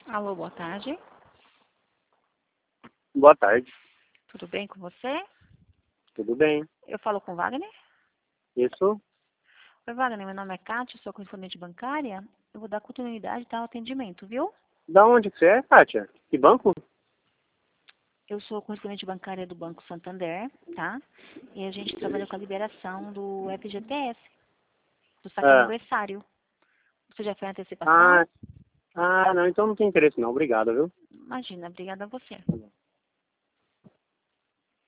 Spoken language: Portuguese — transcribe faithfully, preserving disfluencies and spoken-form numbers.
Alô, boa tarde. Boa tarde. Tudo bem com você? Tudo bem? Eu falo com Wagner? Isso? Oi, Wagner, meu nome é Kátia, sou correspondente bancária. Eu vou dar continuidade ao atendimento, viu? Da onde que você é, Kátia? Que banco? Eu sou correspondente bancária do Banco Santander, tá? E a gente trabalha com a liberação do F G T S, do saque Ah, aniversário. Você já fez a antecipação? ah, ah, não, então não tem interesse não. Obrigado, viu? Imagina, obrigada a você.